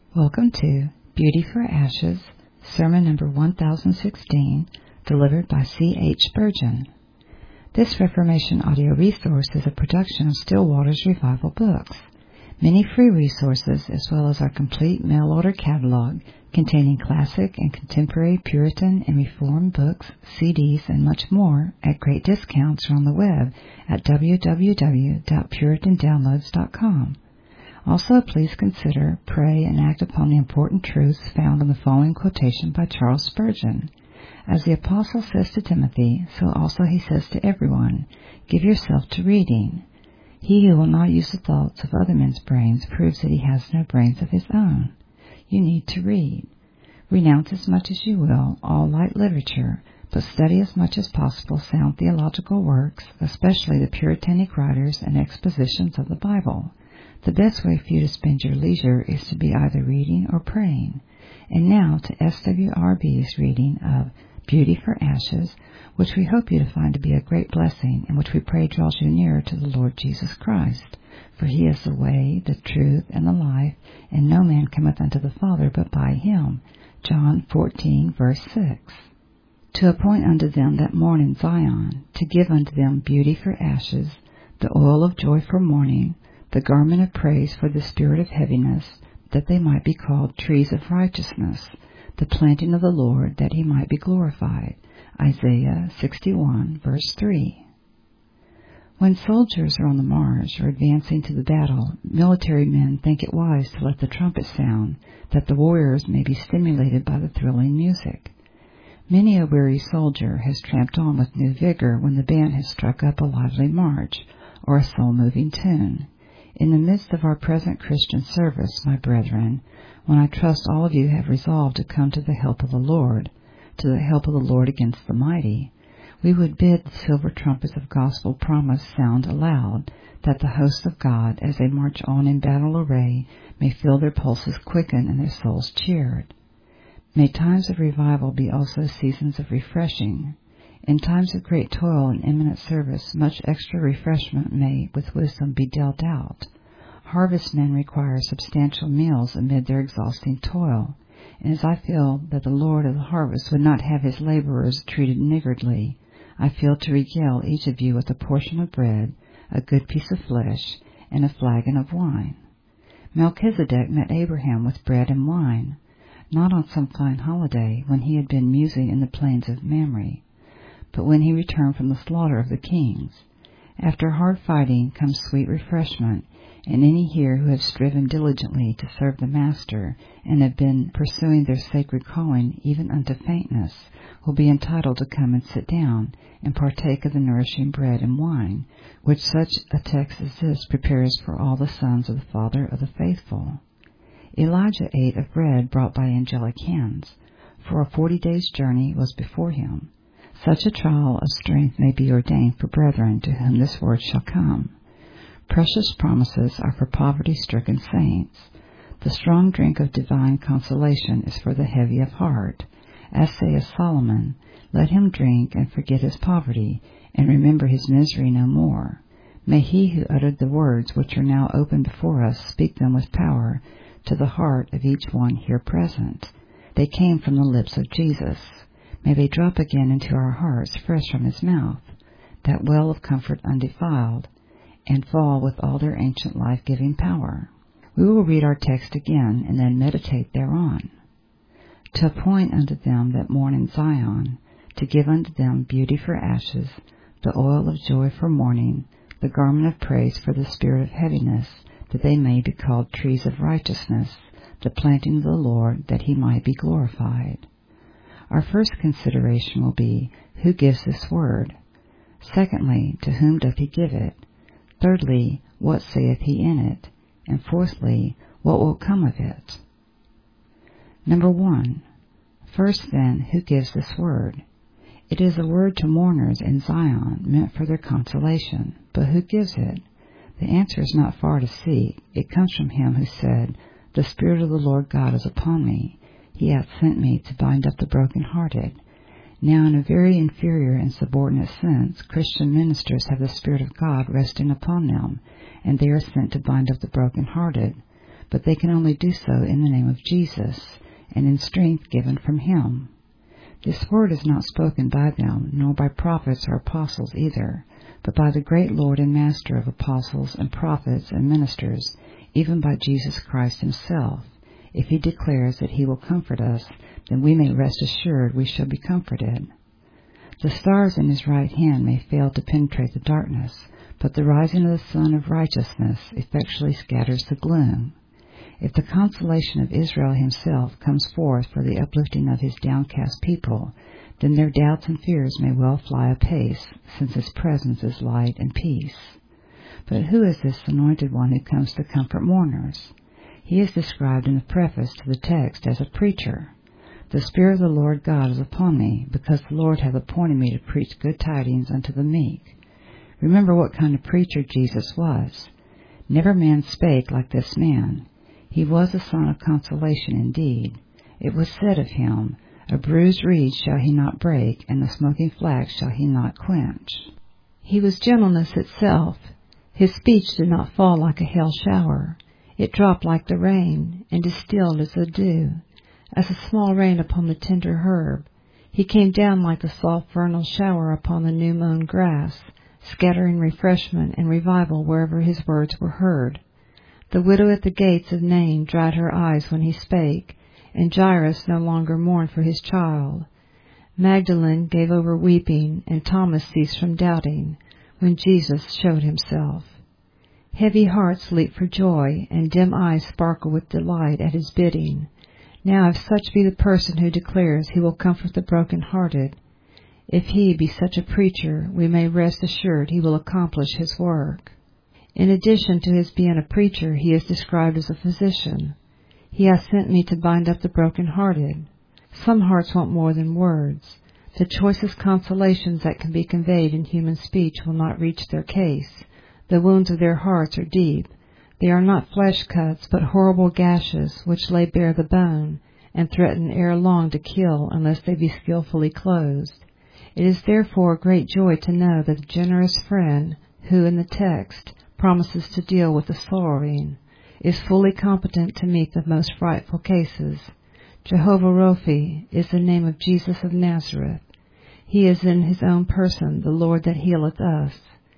Welcome to Beauty for Ashes, Sermon number 1016, delivered by C.H. Spurgeon. This Reformation audio resource is a production of Still Waters Revival Books. Many free resources, as well as our complete mail-order catalog containing classic and contemporary Puritan and Reformed books, CDs, and much more at great discounts, are on the web at www.puritandownloads.com. Also, please consider, pray, and act upon the important truths found in the following quotation by Charles Spurgeon. As the Apostle says to Timothy, so also he says to everyone, give yourself to reading. He who will not use the thoughts of other men's brains proves that he has no brains of his own. You need to read. Renounce as much as you will all light literature, but study as much as possible sound theological works, especially the Puritanic writers and expositions of the Bible. The best way for you to spend your leisure is to be either reading or praying. And now to SWRB's reading of Beauty for Ashes, which we hope you to find to be a great blessing, and which we pray draws you nearer to the Lord Jesus Christ. For he is the way, the truth, and the life, and no man cometh unto the Father but by him. John 14, verse 6. To appoint unto them that mourn in Zion, to give unto them beauty for ashes, the oil of joy for mourning, the garment of praise for the spirit of heaviness, that they might be called trees of righteousness, the planting of the Lord, that he might be glorified. Isaiah 61, verse 3. When soldiers are on the march or advancing to the battle, military men think it wise to let the trumpet sound, that the warriors may be stimulated by the thrilling music. Many a weary soldier has tramped on with new vigor when the band has struck up a lively march or a soul-moving tune. In the midst of our present Christian service, my brethren, when I trust all of you have resolved to come to the help of the Lord, to the help of the Lord against the mighty, we would bid the silver trumpets of gospel promise sound aloud, that the hosts of God, as they march on in battle array, may feel their pulses quicken and their souls cheered. May times of revival be also seasons of refreshing. In times of great toil and imminent service, much extra refreshment may, with wisdom, be dealt out. Harvestmen require substantial meals amid their exhausting toil, and as I feel that the Lord of the harvest would not have his laborers treated niggardly, I feel to regale each of you with a portion of bread, a good piece of flesh, and a flagon of wine. Melchizedek met Abraham with bread and wine, not on some fine holiday when he had been musing in the plains of Mamre, but when he returned from the slaughter of the kings. After hard fighting comes sweet refreshment, and any here who have striven diligently to serve the Master, and have been pursuing their sacred calling even unto faintness, will be entitled to come and sit down, and partake of the nourishing bread and wine, which such a text as this prepares for all the sons of the Father of the faithful. Elijah ate of bread brought by angelic hands, for a 40 days' journey was before him. Such a trial of strength may be ordained for brethren to whom this word shall come. Precious promises are for poverty-stricken saints. The strong drink of divine consolation is for the heavy of heart. As saith Solomon, let him drink and forget his poverty, and remember his misery no more. May he who uttered the words which are now open before us speak them with power to the heart of each one here present. They came from the lips of Jesus. May they drop again into our hearts fresh from his mouth, that well of comfort undefiled, and fall with all their ancient life-giving power. We will read our text again and then meditate thereon. To appoint unto them that mourn in Zion, to give unto them beauty for ashes, the oil of joy for mourning, the garment of praise for the spirit of heaviness, that they may be called trees of righteousness, the planting of the Lord, that he might be glorified. Our first consideration will be, who gives this word? Secondly, to whom doth he give it? Thirdly, what saith he in it? And fourthly, what will come of it? Number 1. First, then, who gives this word? It is a word to mourners in Zion, meant for their consolation. But who gives it? The answer is not far to seek. It comes from him who said, the Spirit of the Lord God is upon me. He hath sent me to bind up the brokenhearted. Now, in a very inferior and subordinate sense, Christian ministers have the Spirit of God resting upon them, and they are sent to bind up the brokenhearted. but they can only do so in the name of Jesus and in strength given from him. This word is not spoken by them, nor by prophets or apostles either, but by the great Lord and Master of apostles and prophets and ministers, even by Jesus Christ himself. If he declares that he will comfort us, then we may rest assured we shall be comforted. The stars in his right hand may fail to penetrate the darkness, but the rising of the Sun of Righteousness effectually scatters the gloom. If the consolation of Israel himself comes forth for the uplifting of his downcast people, then their doubts and fears may well fly apace, since his presence is light and peace. But who is this anointed one who comes to comfort mourners? He is described in the preface to the text as a preacher. The Spirit of the Lord God is upon me, because the Lord hath appointed me to preach good tidings unto the meek. Remember what kind of preacher Jesus was. Never man spake like this man. He was a son of consolation indeed. It was said of him, a bruised reed shall he not break, and the smoking flax shall he not quench. He was gentleness itself. His speech did not fall like a hail shower. It dropped like the rain, and distilled as the dew, as a small rain upon the tender herb. He came down like the soft vernal shower upon the new-mown grass, scattering refreshment and revival wherever his words were heard. The widow at the gates of Nain dried her eyes when he spake, and Jairus no longer mourned for his child. Magdalene gave over weeping, and Thomas ceased from doubting, when Jesus showed himself. Heavy hearts leap for joy, and dim eyes sparkle with delight at his bidding. Now if such be the person who declares he will comfort the broken-hearted, if he be such a preacher, we may rest assured he will accomplish his work. In addition to his being a preacher, he is described as a physician. He hath sent me to bind up the broken-hearted. Some hearts want more than words. The choicest consolations that can be conveyed in human speech will not reach their case. The wounds of their hearts are deep. They are not flesh cuts, but horrible gashes which lay bare the bone, and threaten ere long to kill unless they be skillfully closed. It is therefore a great joy to know that the generous friend, who in the text promises to deal with the sorrowing, is fully competent to meet the most frightful cases. Jehovah Rophi is the name of Jesus of Nazareth. He is in his own person the Lord that healeth us.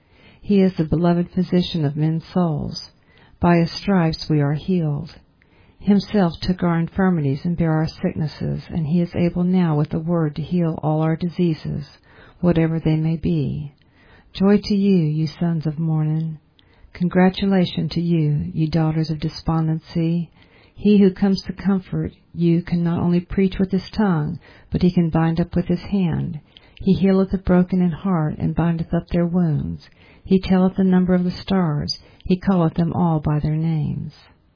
He is the beloved physician of men's souls. By his stripes we are healed. Himself took our infirmities and bare our sicknesses, and he is able now with a word to heal all our diseases, whatever they may be. Joy to you, you sons of morning. Congratulation to you, ye daughters of despondency. He who comes to comfort you can not only preach with his tongue, but he can bind up with his hand. He healeth the broken in heart, and bindeth up their wounds. He telleth the number of the stars. He calleth them all by their names.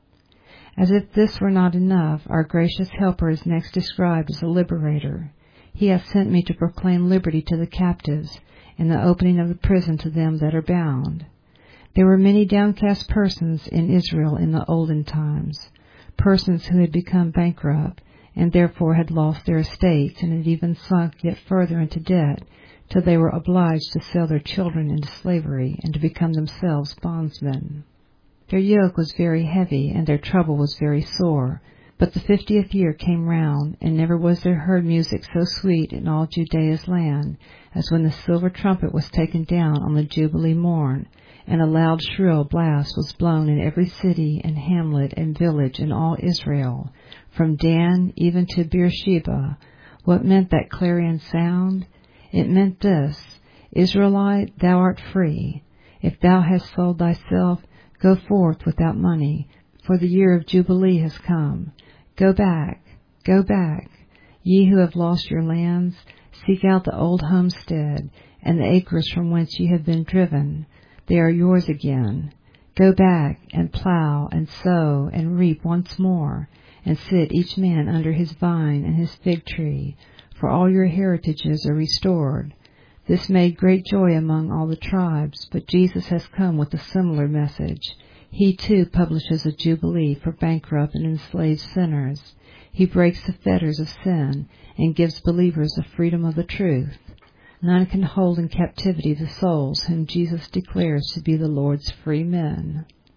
As if this were not enough, our gracious helper is next described as a liberator. He hath sent me to proclaim liberty to the captives, and the opening of the prison to them that are bound. There were many downcast persons in Israel in the olden times, persons who had become bankrupt, and therefore had lost their estates, and had even sunk yet further into debt, till they were obliged to sell their children into slavery, and to become themselves bondsmen. Their yoke was very heavy, and their trouble was very sore. But the 50th year came round, and never was there heard music so sweet in all Judea's land, as when the silver trumpet was taken down on the Jubilee morn, and a loud shrill blast was blown in every city and hamlet and village in all Israel, from Dan even to Beersheba. What meant that clarion sound? It meant this: Israelite, thou art free. If thou hast sold thyself, go forth without money, for the year of Jubilee has come. Go back, go back. Ye who have lost your lands, seek out the old homestead, and the acres from whence ye have been driven. They are yours again. Go back, and plow, and sow, and reap once more, and sit each man under his vine and his fig tree, for all your heritages are restored. This made great joy among all the tribes, but Jesus has come with a similar message. He too publishes a jubilee for bankrupt and enslaved sinners. He breaks the fetters of sin and gives believers the freedom of the truth. None can hold in captivity the souls whom Jesus declares to be the Lord's free men.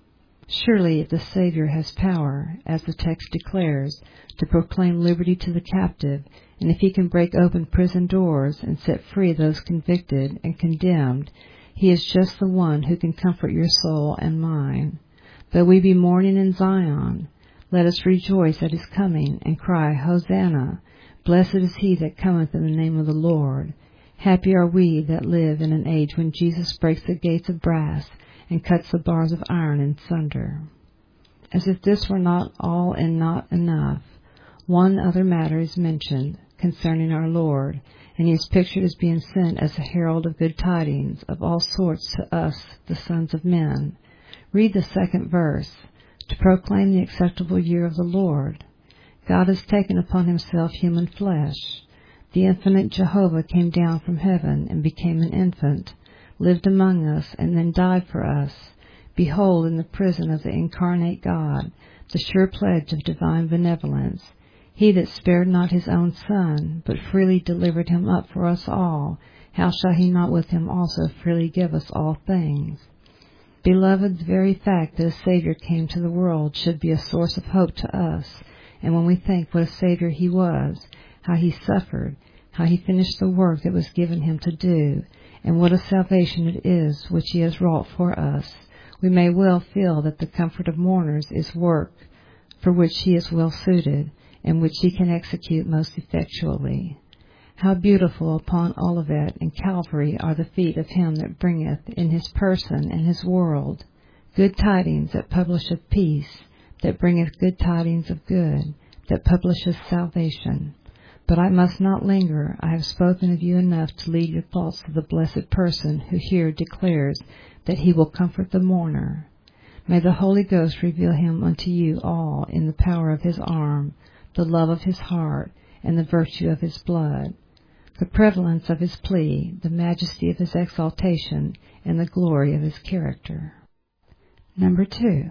Surely if the Savior has power, as the text declares, to proclaim liberty to the captive, and if he can break open prison doors and set free those convicted and condemned, he is just the one who can comfort your soul and mine. Though we be mourning in Zion, let us rejoice at his coming and cry, Hosanna! Blessed is he that cometh in the name of the Lord. Happy are we that live in an age when Jesus breaks the gates of brass and cuts the bars of iron in sunder. As if this were not all and not enough, one other matter is mentioned concerning our Lord, and he is pictured as being sent as a herald of good tidings of all sorts to us, the sons of men. Read the second verse, to proclaim the acceptable year of the Lord. God has taken upon himself human flesh. The infinite Jehovah came down from heaven and became an infant, lived among us, and then died for us. Behold, in the prison of the incarnate God, the sure pledge of divine benevolence, he that spared not his own Son, but freely delivered him up for us all, how shall he not with him also freely give us all things? Beloved, the very fact that a Savior came to the world should be a source of hope to us, and when we think what a Savior he was, how he suffered, how he finished the work that was given him to do, and what a salvation it is which he has wrought for us, we may well feel that the comfort of mourners is work for which he is well suited, and which he can execute most effectually. How beautiful upon Olivet and Calvary are the feet of him that bringeth in his person and his world good tidings that publisheth peace, that bringeth good tidings of good, that publisheth salvation. But I must not linger. I have spoken of you enough to lead your thoughts to the blessed person who here declares that he will comfort the mourner. May the Holy Ghost reveal him unto you all in the power of his arm, the love of his heart, and the virtue of his blood, the prevalence of his plea, the majesty of his exaltation, and the glory of his character. Number 2.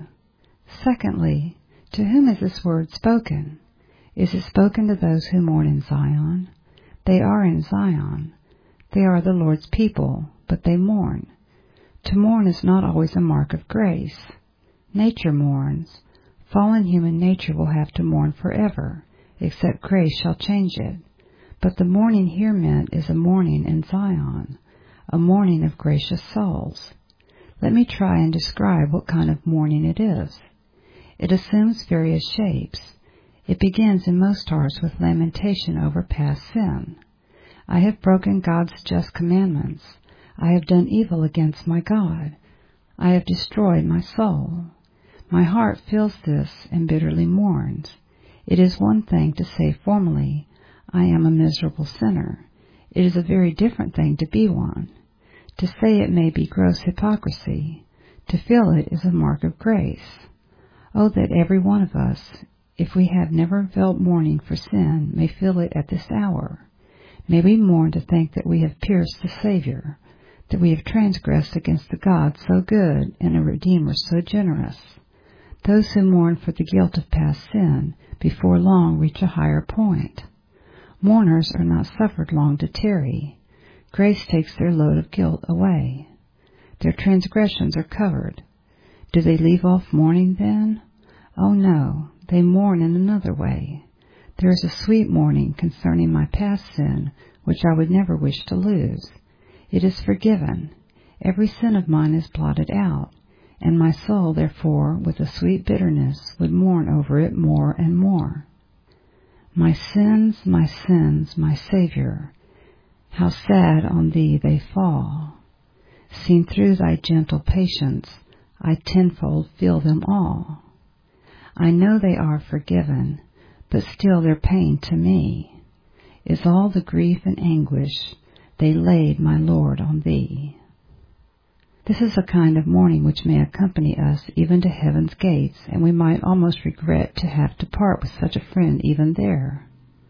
Secondly, to whom is this word spoken? Is it spoken to those who mourn in Zion? They are in Zion. They are the Lord's people, but they mourn. To mourn is not always a mark of grace. Nature mourns. Fallen human nature will have to mourn forever, except grace shall change it. But the mourning here meant is a mourning in Zion, a mourning of gracious souls. Let me try and describe what kind of mourning it is. It assumes various shapes. It begins in most hearts with lamentation over past sin. I have broken God's just commandments. I have done evil against my God. I have destroyed my soul. My heart feels this and bitterly mourns. It is one thing to say formally, I am a miserable sinner. It is a very different thing to be one. To say it may be gross hypocrisy. To feel it is a mark of grace. Oh, that every one of us, if we have never felt mourning for sin, may feel it at this hour. May we mourn to think that we have pierced the Savior, that we have transgressed against the God so good and a Redeemer so generous. Those who mourn for the guilt of past sin before long reach a higher point. Mourners are not suffered long to tarry. Grace takes their load of guilt away. Their transgressions are covered. Do they leave off mourning then? Oh no, they mourn in another way. There is a sweet mourning concerning my past sin, which I would never wish to lose. It is forgiven. Every sin of mine is blotted out, and my soul, therefore, with a sweet bitterness, would mourn over it more and more. My sins, my Savior, how sad on thee they fall. Seen through thy gentle patience, I tenfold feel them all. I know they are forgiven, but still their pain to me is all the grief and anguish they laid, my Lord, on thee. This is a kind of mourning which may accompany us even to heaven's gates, and we might almost regret to have to part with such a friend even there.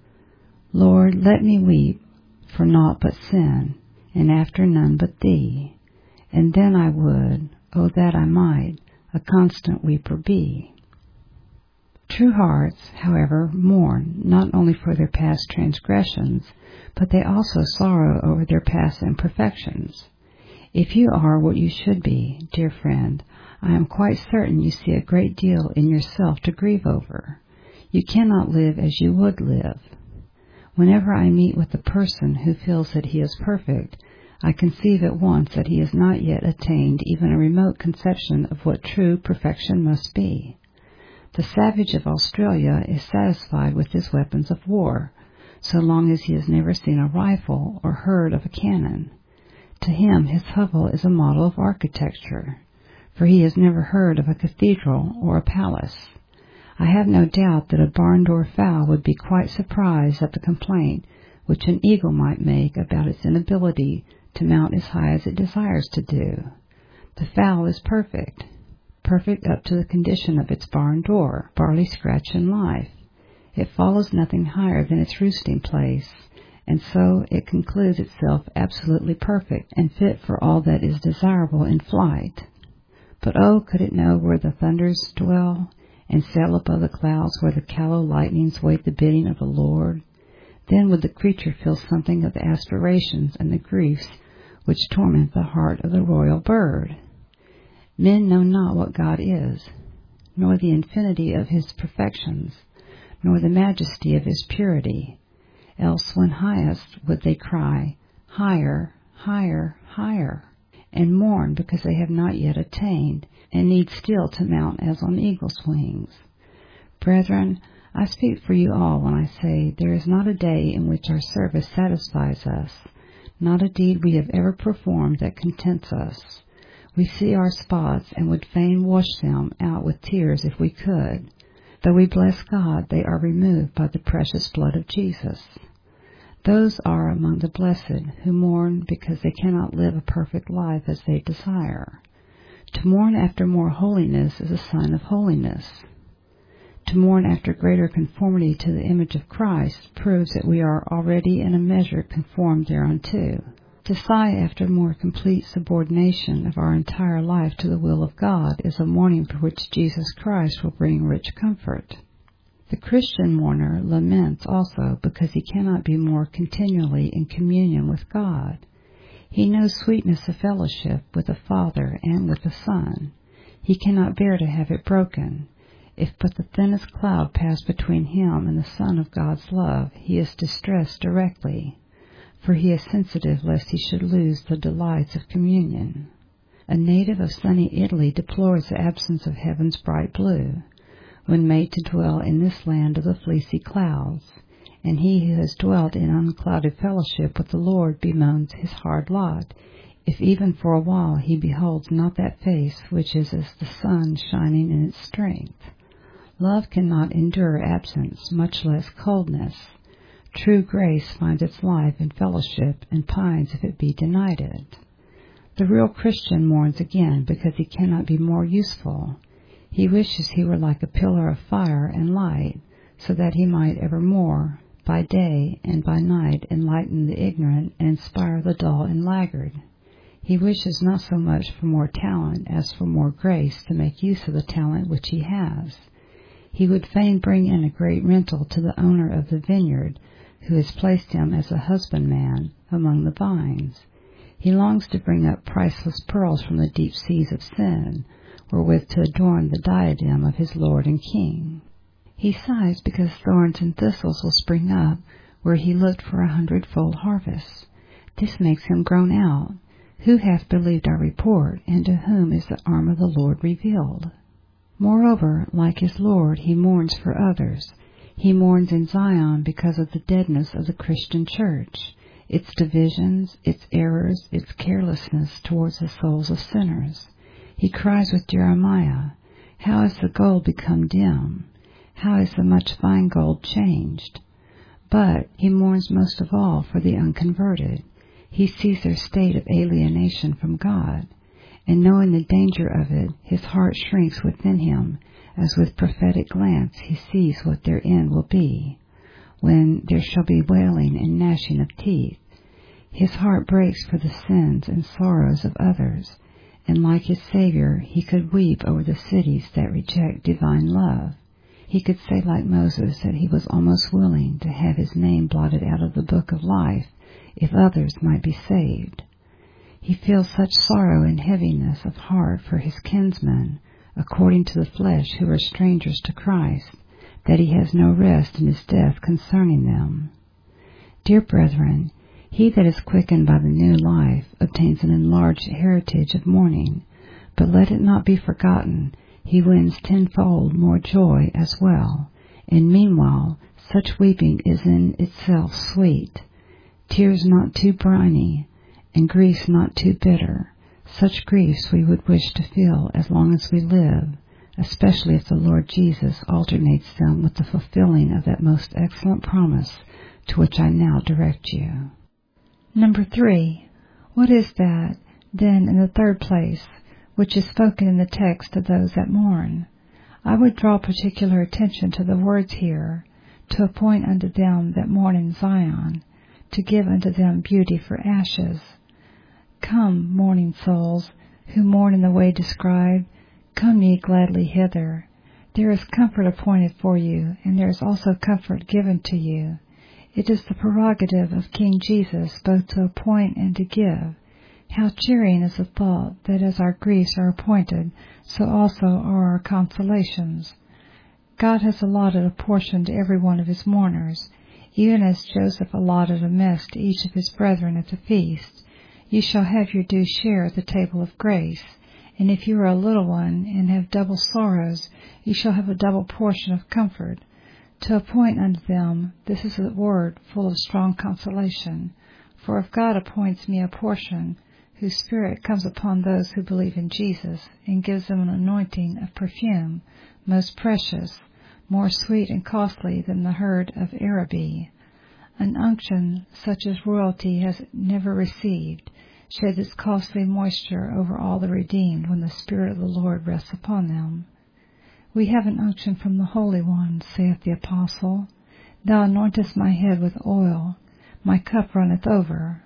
Lord, let me weep for naught but sin, and after none but thee, and then I would, oh that I might, a constant weeper be. True hearts, however, mourn not only for their past transgressions, but they also sorrow over their past imperfections. If you are what you should be, dear friend, I am quite certain you see a great deal in yourself to grieve over. You cannot live as you would live. Whenever I meet with a person who feels that he is perfect, I conceive at once that he has not yet attained even a remote conception of what true perfection must be. The savage of Australia is satisfied with his weapons of war, so long as he has never seen a rifle or heard of a cannon. To him his hovel is a model of architecture, for he has never heard of a cathedral or a palace. I have no doubt that a barn-door fowl would be quite surprised at the complaint which an eagle might make about its inability to mount as high as it desires to do. The fowl is perfect up to the condition of its barn door, barley scratch in life. It follows nothing higher than its roosting place, and so it concludes itself absolutely perfect and fit for all that is desirable in flight. But oh, could it know where the thunders dwell, and sail above the clouds where the callow lightnings wait the bidding of the Lord, then would the creature feel something of the aspirations and the griefs which torment the heart of the royal bird. Men know not what God is, nor the infinity of his perfections, nor the majesty of his purity. Else when highest would they cry, higher, higher, higher, and mourn because they have not yet attained, and need still to mount as on eagle's wings. Brethren, I speak for you all when I say there is not a day in which our service satisfies us, not a deed we have ever performed that contents us. We see our spots and would fain wash them out with tears if we could. Though we bless God, they are removed by the precious blood of Jesus. Those are among the blessed who mourn because they cannot live a perfect life as they desire. To mourn after more holiness is a sign of holiness. To mourn after greater conformity to the image of Christ proves that we are already in a measure conformed thereunto. To sigh after more complete subordination of our entire life to the will of God is a mourning for which Jesus Christ will bring rich comfort. The Christian mourner laments also because he cannot be more continually in communion with God. He knows sweetness of fellowship with the Father and with the Son. He cannot bear to have it broken. If but the thinnest cloud pass between him and the Son of God's love, he is distressed directly, for he is sensitive lest he should lose the delights of communion. A native of sunny Italy deplores the absence of heaven's bright blue, when made to dwell in this land of the fleecy clouds, and he who has dwelt in unclouded fellowship with the Lord bemoans his hard lot, if even for a while he beholds not that face which is as the sun shining in its strength. Love cannot endure absence, much less coldness. True grace finds its life in fellowship and pines if it be denied it. The real Christian mourns again because he cannot be more useful. He wishes he were like a pillar of fire and light, so that he might evermore, by day and by night, enlighten the ignorant and inspire the dull and laggard. He wishes not so much for more talent as for more grace to make use of the talent which he has. He would fain bring in a great rental to the owner of the vineyard, who has placed him as a husbandman among the vines. He longs to bring up priceless pearls from the deep seas of sin, wherewith to adorn the diadem of his Lord and King. He sighs because thorns and thistles will spring up where he looked for 100-fold harvest. This makes him groan out. Who hath believed our report, and to whom is the arm of the Lord revealed? Moreover, like his Lord, he mourns for others. He mourns in Zion because of the deadness of the Christian church, its divisions, its errors, its carelessness towards the souls of sinners. He cries with Jeremiah, "How is the gold become dim? How is the much fine gold changed?" But he mourns most of all for the unconverted. He sees their state of alienation from God, and knowing the danger of it, his heart shrinks within him, as with prophetic glance he sees what their end will be, when there shall be wailing and gnashing of teeth. His heart breaks for the sins and sorrows of others, and like his Savior, he could weep over the cities that reject divine love. He could say like Moses that he was almost willing to have his name blotted out of the book of life, if others might be saved. He feels such sorrow and heaviness of heart for his kinsmen, according to the flesh, who are strangers to Christ, that he has no rest in his death concerning them. Dear brethren, he that is quickened by the new life obtains an enlarged heritage of mourning, but let it not be forgotten, he wins tenfold more joy as well, and meanwhile such weeping is in itself sweet, tears not too briny, and griefs not too bitter. Such griefs we would wish to feel as long as we live, especially if the Lord Jesus alternates them with the fulfilling of that most excellent promise to which I now direct you. Number 3. What is that, then, in the third place, which is spoken in the text to those that mourn? I would draw particular attention to the words here, to appoint unto them that mourn in Zion, to give unto them beauty for ashes. Come, mourning souls, who mourn in the way described, come ye gladly hither. There is comfort appointed for you, and there is also comfort given to you. It is the prerogative of King Jesus both to appoint and to give. How cheering is the thought that as our griefs are appointed, so also are our consolations. God has allotted a portion to every one of his mourners, even as Joseph allotted a mess to each of his brethren at the feast. You shall have your due share at the table of grace, and if you are a little one and have double sorrows, you shall have a double portion of comfort. To appoint unto them, this is a word full of strong consolation. For if God appoints me a portion, whose Spirit comes upon those who believe in Jesus, and gives them an anointing of perfume, most precious, more sweet and costly than the herd of Araby, an unction such as royalty has never received, sheds its costly moisture over all the redeemed when the Spirit of the Lord rests upon them. We have an unction from the Holy One, saith the Apostle. Thou anointest my head with oil, my cup runneth over.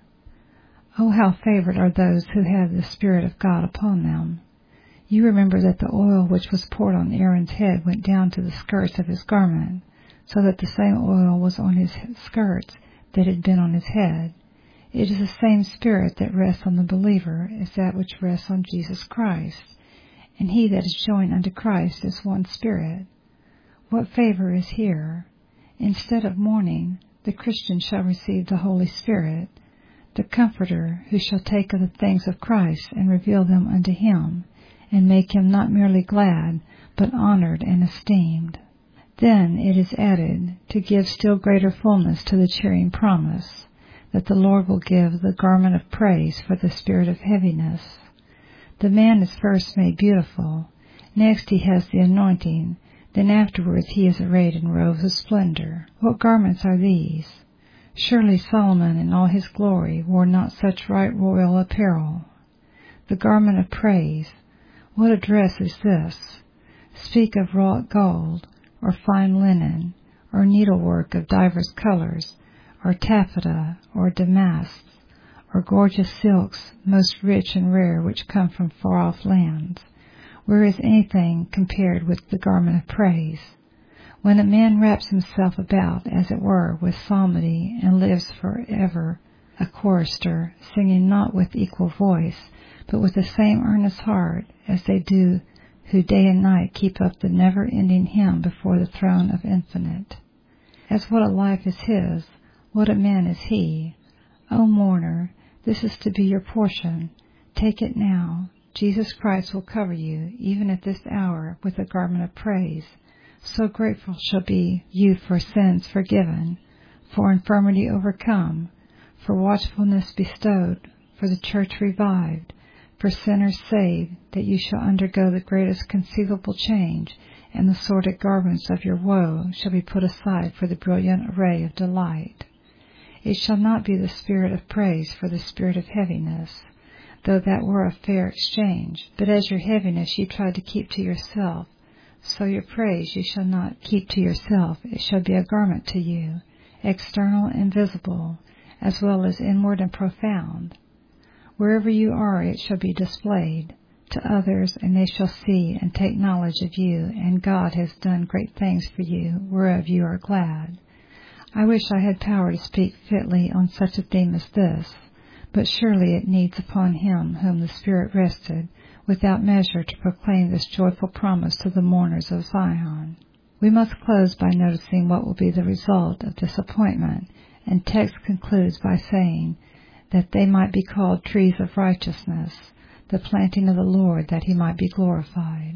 Oh, how favored are those who have the Spirit of God upon them. You remember that the oil which was poured on Aaron's head went down to the skirts of his garment, so that the same oil was on his skirts that had been on his head. It is the same Spirit that rests on the believer as that which rests on Jesus Christ, and he that is joined unto Christ is one Spirit. What favor is here? Instead of mourning, the Christian shall receive the Holy Spirit, the Comforter, who shall take of the things of Christ and reveal them unto him, and make him not merely glad, but honored and esteemed. Then it is added, to give still greater fullness to the cheering promise, that the Lord will give the garment of praise for the spirit of heaviness. The man is first made beautiful, next he has the anointing, then afterwards he is arrayed in robes of splendor. What garments are these? Surely Solomon in all his glory wore not such right royal apparel. The garment of praise, what a dress is this? Speak of wrought gold, or fine linen, or needlework of divers colors, or taffeta, or damasks, or gorgeous silks, most rich and rare, which come from far-off lands. Where is anything compared with the garment of praise? When a man wraps himself about, as it were, with psalmody, and lives forever a chorister, singing not with equal voice, but with the same earnest heart, as they do who day and night keep up the never-ending hymn before the throne of Infinite. As what a life is his, what a man is he! O mourner, this is to be your portion. Take it now. Jesus Christ will cover you, even at this hour, with a garment of praise. So grateful shall be you for sins forgiven, for infirmity overcome, for watchfulness bestowed, for the church revived, for sinners saved, that you shall undergo the greatest conceivable change, and the sordid garments of your woe shall be put aside for the brilliant array of delight. It shall not be the spirit of praise for the spirit of heaviness, though that were a fair exchange. But as your heaviness you tried to keep to yourself, so your praise you shall not keep to yourself. It shall be a garment to you, external and visible, as well as inward and profound. Wherever you are, it shall be displayed to others, and they shall see and take knowledge of you, and God has done great things for you, whereof you are glad. I wish I had power to speak fitly on such a theme as this, but surely it needs upon him whom the Spirit rested without measure to proclaim this joyful promise to the mourners of Zion. We must close by noticing what will be the result of this appointment, and text concludes by saying that they might be called trees of righteousness, the planting of the Lord, that he might be glorified.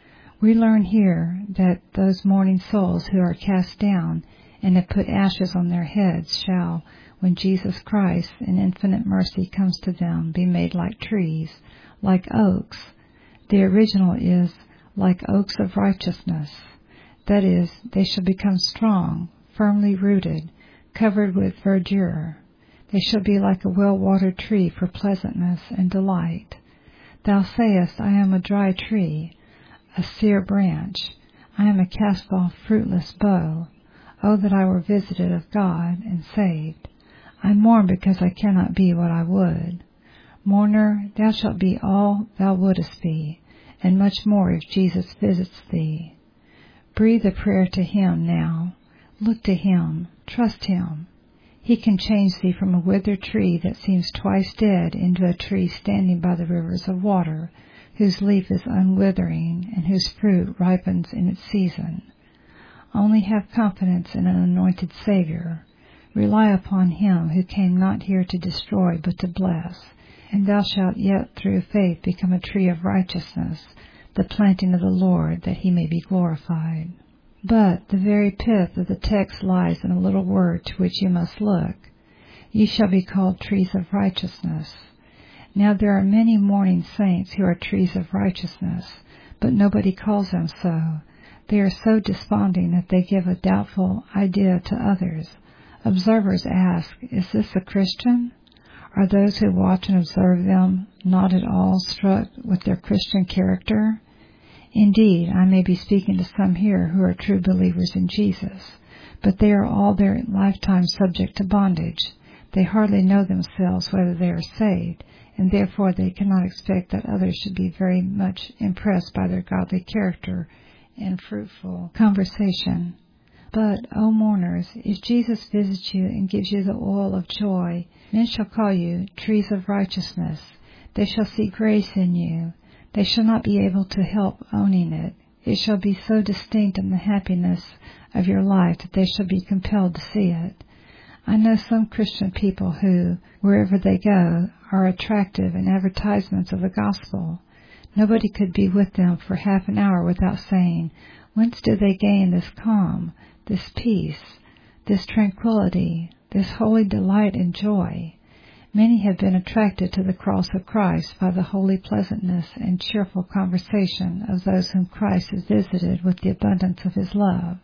We learn here that those mourning souls who are cast down and have put ashes on their heads shall, when Jesus Christ in infinite mercy comes to them, be made like trees, like oaks. The original is like oaks of righteousness. That is, they shall become strong, firmly rooted, covered with verdure. They shall be like a well-watered tree for pleasantness and delight. Thou sayest, I am a dry tree, a sere branch. I am a cast-off, fruitless bough. Oh, that I were visited of God and saved. I mourn because I cannot be what I would. Mourner, thou shalt be all thou wouldest be, and much more if Jesus visits thee. Breathe a prayer to him now. Look to him. Trust him. He can change thee from a withered tree that seems twice dead into a tree standing by the rivers of water, whose leaf is unwithering and whose fruit ripens in its season. Only have confidence in an anointed Savior. Rely upon him who came not here to destroy but to bless, and thou shalt yet through faith become a tree of righteousness, the planting of the Lord, that he may be glorified. But the very pith of the text lies in a little word to which you must look. Ye shall be called trees of righteousness. Now there are many mourning saints who are trees of righteousness, but nobody calls them so. They are so desponding that they give a doubtful idea to others. Observers ask, is this a Christian? Are those who watch and observe them not at all struck with their Christian character? Indeed, I may be speaking to some here who are true believers in Jesus, but they are all their lifetime subject to bondage. They hardly know themselves whether they are saved, and therefore they cannot expect that others should be very much impressed by their godly character and fruitful conversation. But, O mourners, if Jesus visits you and gives you the oil of joy, men shall call you trees of righteousness. They shall see grace in you. They shall not be able to help owning it. It shall be so distinct in the happiness of your life that they shall be compelled to see it. I know some Christian people who, wherever they go, are attractive in advertisements of the gospel. Nobody could be with them for half an hour without saying, whence do they gain this calm, this peace, this tranquility, this holy delight and joy? Many have been attracted to the cross of Christ by the holy pleasantness and cheerful conversation of those whom Christ has visited with the abundance of his love.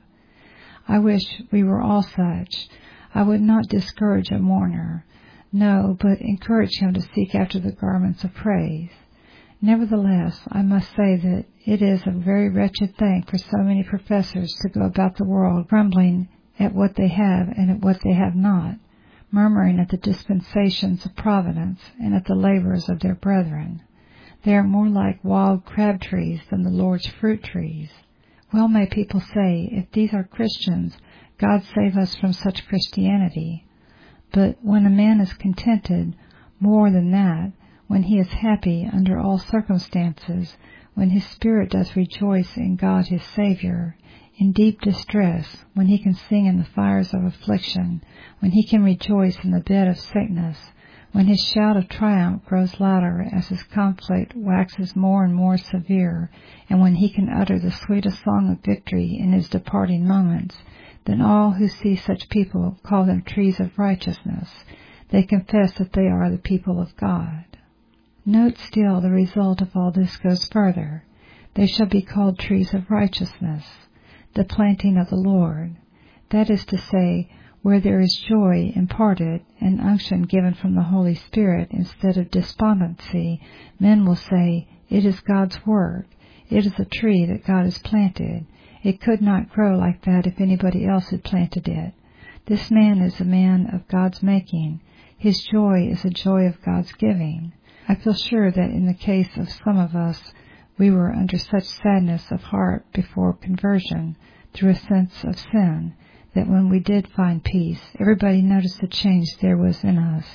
I wish we were all such. I would not discourage a mourner, no, but encourage him to seek after the garments of praise. Nevertheless, I must say that it is a very wretched thing for so many professors to go about the world grumbling at what they have and at what they have not, murmuring at the dispensations of providence and at the labors of their brethren. They are more like wild crab trees than the Lord's fruit trees. Well may people say, if these are Christians, God save us from such Christianity. But when a man is contented, more than that, when he is happy under all circumstances, when his spirit does rejoice in God his Savior, in deep distress, when he can sing in the fires of affliction, when he can rejoice in the bed of sickness, when his shout of triumph grows louder as his conflict waxes more and more severe, and when he can utter the sweetest song of victory in his departing moments, then all who see such people call them trees of righteousness. They confess that they are the people of God. Note still the result of all this goes further. They shall be called trees of righteousness, the planting of the Lord. That is to say, where there is joy imparted and unction given from the Holy Spirit instead of despondency, men will say, it is God's work. It is a tree that God has planted. It could not grow like that if anybody else had planted it. This man is a man of God's making. His joy is a joy of God's giving. I feel sure that in the case of some of us, we were under such sadness of heart before conversion, through a sense of sin, that when we did find peace, everybody noticed the change there was in us,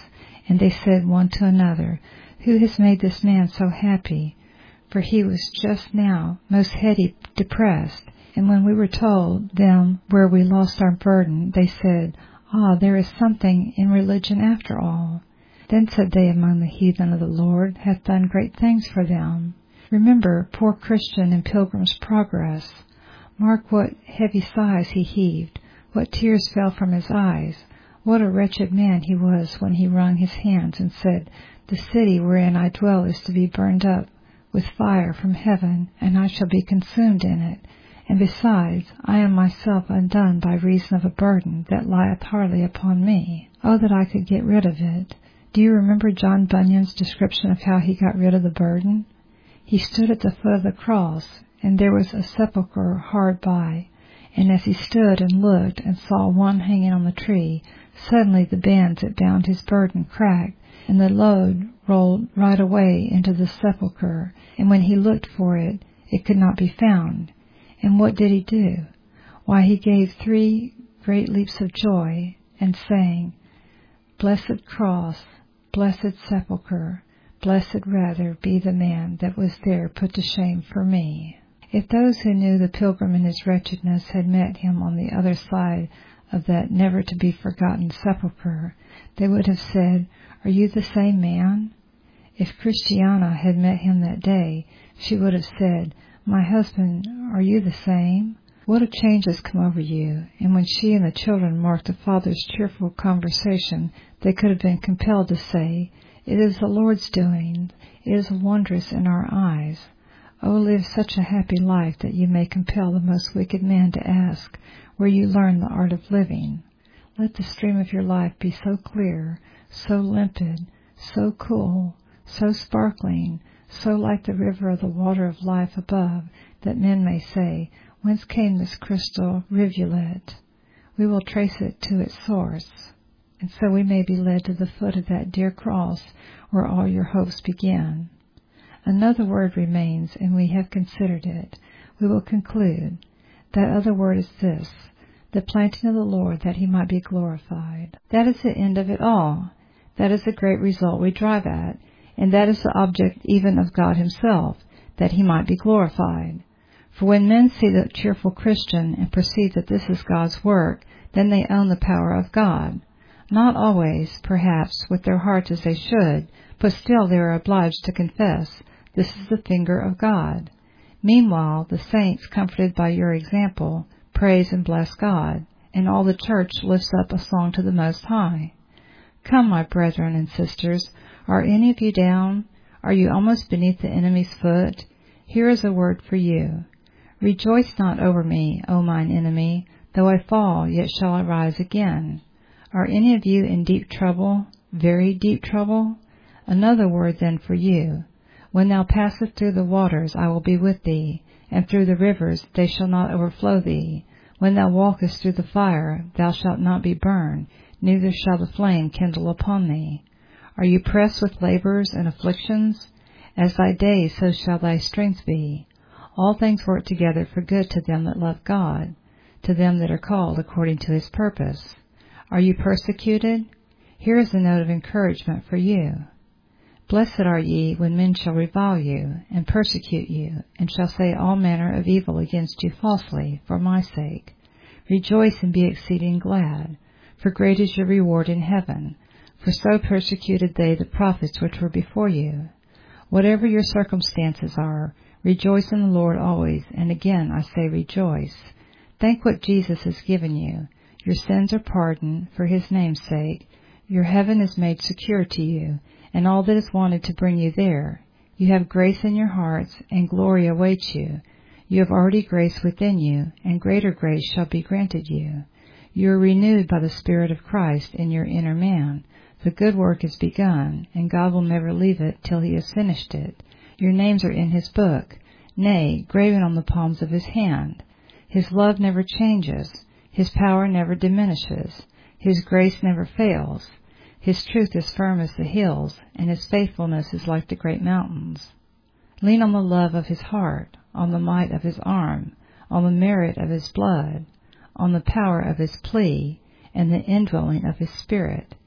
And they said one to another, Who has made this man so happy? For he was just now most heady depressed. And when we were told them where we lost our burden, they said, there is something in religion after all. Then said they among the heathen of the Lord hath done great things for them. Remember, poor Christian in Pilgrim's Progress. Mark what heavy sighs he heaved, what tears fell from his eyes. What a wretched man he was when he wrung his hands and said, The city wherein I dwell is to be burned up with fire from heaven, and I shall be consumed in it. And besides, I am myself undone by reason of a burden that lieth hardly upon me. Oh, that I could get rid of it. Do you remember John Bunyan's description of how he got rid of the burden? He stood at the foot of the cross, and there was a sepulchre hard by. And as he stood and looked and saw one hanging on the tree, suddenly the bands that bound his burden cracked, and the load rolled right away into the sepulchre. And when he looked for it, it could not be found. And what did he do? Why, he gave 3 great leaps of joy, and sang, Blessed cross, blessed sepulchre, blessed rather be the man that was there put to shame for me. If those who knew the pilgrim in his wretchedness had met him on the other side of that never-to-be-forgotten sepulchre, they would have said, Are you the same man? If Christiana had met him that day, she would have said, My husband, are you the same? What a change has come over you. And when she and the children marked the father's cheerful conversation, they could have been compelled to say, It is the Lord's doing. It is wondrous in our eyes. Oh, live such a happy life that you may compel the most wicked man to ask where you learn the art of living. Let the stream of your life be so clear, so limpid, so cool, so sparkling, so like the river of the water of life above, that men may say, Whence came this crystal rivulet? We will trace it to its source, and so we may be led to the foot of that dear cross where all your hopes begin. Another word remains, and we have considered it. We will conclude. That other word is this, the planting of the Lord, that he might be glorified. That is the end of it all. That is the great result we drive at, and that is the object even of God himself, that he might be glorified. For when men see the cheerful Christian and perceive that this is God's work, then they own the power of God. Not always, perhaps, with their hearts as they should, but still they are obliged to confess, This is the finger of God. Meanwhile, the saints, comforted by your example, praise and bless God, and all the church lifts up a song to the Most High. Come, my brethren and sisters, are any of you down? Are you almost beneath the enemy's foot? Here is a word for you. Rejoice not over me, O mine enemy. Though I fall, yet shall I rise again. Are any of you in deep trouble, very deep trouble? Another word then for you. When thou passest through the waters, I will be with thee, and through the rivers, they shall not overflow thee. When thou walkest through the fire, thou shalt not be burned, neither shall the flame kindle upon thee. Are you pressed with labors and afflictions? As thy days, so shall thy strength be. All things work together for good to them that love God, to them that are called according to his purpose. Are you persecuted? Here is a note of encouragement for you. Blessed are ye when men shall revile you, and persecute you, and shall say all manner of evil against you falsely, for my sake. Rejoice and be exceeding glad, for great is your reward in heaven. For so persecuted they the prophets which were before you. Whatever your circumstances are, rejoice in the Lord always, and again I say rejoice. Thank what Jesus has given you. Your sins are pardoned for his name's sake. Your heaven is made secure to you, and all that is wanted to bring you there. You have grace in your hearts, and glory awaits you. You have already grace within you, and greater grace shall be granted you. You are renewed by the Spirit of Christ in your inner man. The good work is begun, and God will never leave it till he has finished it. Your names are in his book, nay, graven on the palms of his hand. His love never changes. His power never diminishes. His grace never fails. His truth is firm as the hills, and his faithfulness is like the great mountains. Lean on the love of his heart, on the might of his arm, on the merit of his blood, on the power of his plea, and the indwelling of his Spirit.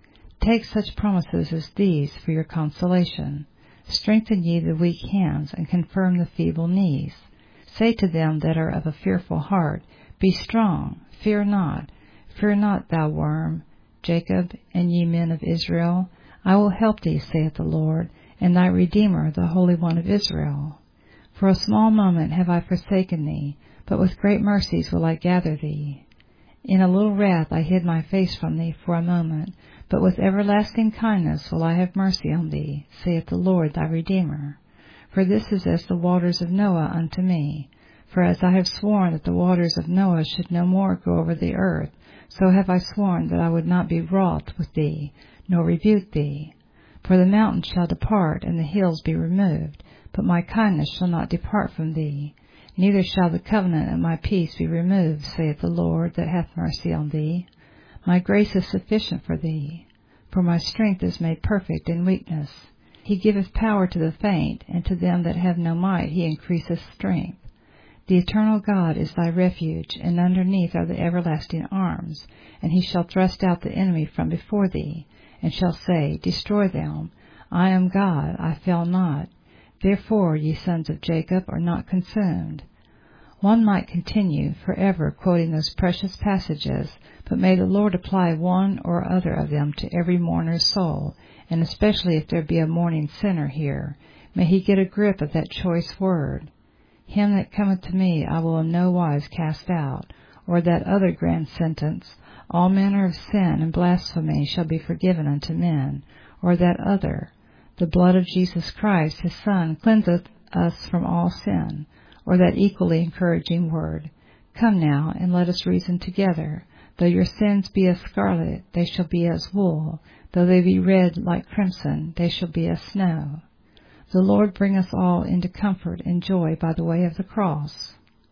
take such promises as these for your consolation. Strengthen ye the weak hands, and confirm the feeble knees. Say to them that are of a fearful heart, Be strong, fear not. Fear not, thou worm, Jacob, and ye men of Israel. I will help thee, saith the Lord, and thy Redeemer, the Holy One of Israel. For a small moment have I forsaken thee, but with great mercies will I gather thee. In a little wrath I hid my face from thee for a moment, but with everlasting kindness will I have mercy on thee, saith the Lord thy Redeemer. For this is as the waters of Noah unto me. For as I have sworn that the waters of Noah should no more go over the earth, so have I sworn that I would not be wroth with thee, nor rebuke thee. For the mountains shall depart, and the hills be removed, but my kindness shall not depart from thee. Neither shall the covenant of my peace be removed, saith the Lord that hath mercy on thee. My grace is sufficient for thee, for my strength is made perfect in weakness. He giveth power to the faint, and to them that have no might he increaseth strength. The eternal God is thy refuge, and underneath are the everlasting arms. And he shall thrust out the enemy from before thee, and shall say, Destroy them. I am God, I fail not. Therefore ye sons of Jacob are not consumed. One might continue forever quoting those precious passages, but may the Lord apply one or other of them to every mourner's soul, and especially if there be a mourning sinner here, may he get a grip of that choice word. Him that cometh to me I will in no wise cast out, or that other grand sentence, All manner of sin and blasphemy shall be forgiven unto men, or that other, The blood of Jesus Christ, his Son, cleanseth us from all sin, or that equally encouraging word, Come now, and let us reason together. Though your sins be as scarlet, they shall be as wool. Though they be red like crimson, they shall be as snow. The Lord bring us all into comfort and joy by the way of the cross.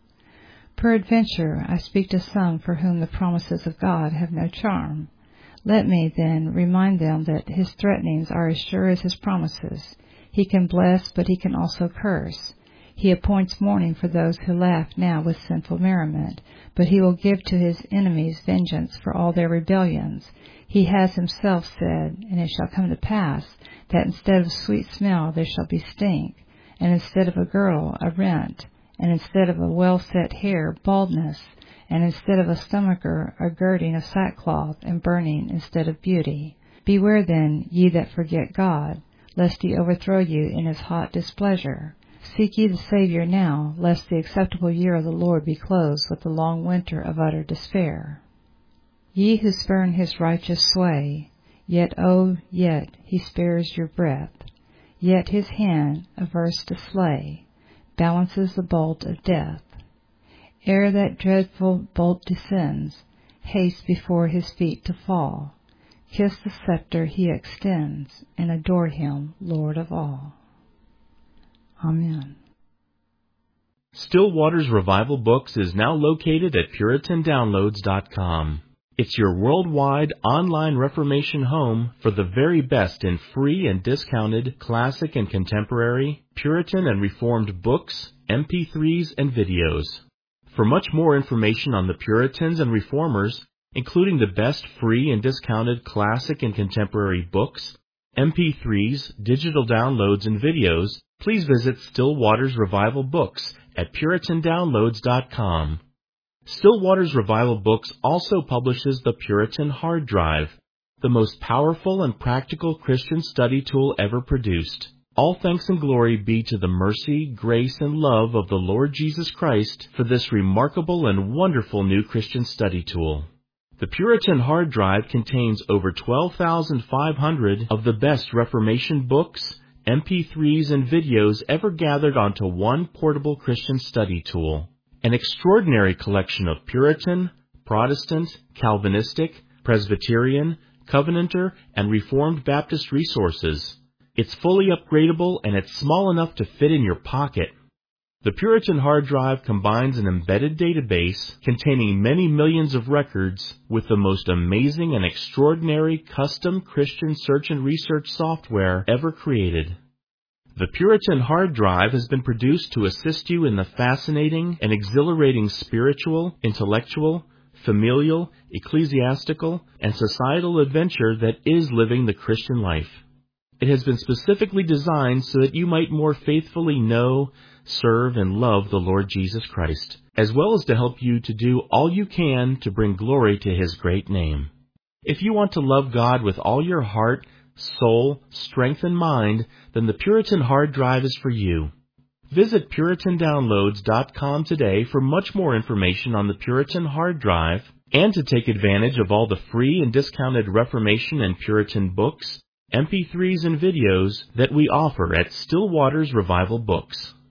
Peradventure, I speak to some for whom the promises of God have no charm. Let me, then, remind them that his threatenings are as sure as his promises. He can bless, but he can also curse. He appoints mourning for those who laugh now with sinful merriment, but he will give to his enemies vengeance for all their rebellions. He has himself said, and it shall come to pass, that instead of sweet smell there shall be stink, and instead of a girdle a rent, and instead of a well-set hair baldness, and instead of a stomacher a girding of sackcloth, and burning instead of beauty. Beware then, ye that forget God, lest he overthrow you in his hot displeasure. Seek ye the Saviour now, lest the acceptable year of the Lord be closed with the long winter of utter despair. Ye who spurn his righteous sway, yet he spares your breath, yet his hand, averse to slay, balances the bolt of death. Ere that dreadful bolt descends, haste before his feet to fall. Kiss the scepter he extends, and adore him, Lord of all. Amen. Still Waters Revival Books is now located at PuritanDownloads.com. It's your worldwide online Reformation home for the very best in free and discounted classic and contemporary, Puritan and Reformed books, MP3s, and videos. For much more information on the Puritans and Reformers, including the best free and discounted classic and contemporary books, MP3s, digital downloads, and videos, please visit Still Waters Revival Books at PuritanDownloads.com. Still Waters Revival Books also publishes the Puritan Hard Drive, the most powerful and practical Christian study tool ever produced. All thanks and glory be to the mercy, grace, and love of the Lord Jesus Christ for this remarkable and wonderful new Christian study tool. The Puritan Hard Drive contains over 12,500 of the best Reformation books, MP3s, and videos ever gathered onto one portable Christian study tool. An extraordinary collection of Puritan, Protestant, Calvinistic, Presbyterian, Covenanter, and Reformed Baptist resources. It's fully upgradable and it's small enough to fit in your pocket. The Puritan Hard Drive combines an embedded database containing many millions of records with the most amazing and extraordinary custom Christian search and research software ever created. The Puritan Hard Drive has been produced to assist you in the fascinating and exhilarating spiritual, intellectual, familial, ecclesiastical, and societal adventure that is living the Christian life. It has been specifically designed so that you might more faithfully know, serve, and love the Lord Jesus Christ, as well as to help you to do all you can to bring glory to His great name. If you want to love God with all your heart, soul, strength, and mind, then the Puritan Hard Drive is for you. Visit PuritanDownloads.com today for much more information on the Puritan Hard Drive and to take advantage of all the free and discounted Reformation and Puritan books, MP3s, and videos that we offer at Still Waters Revival Books.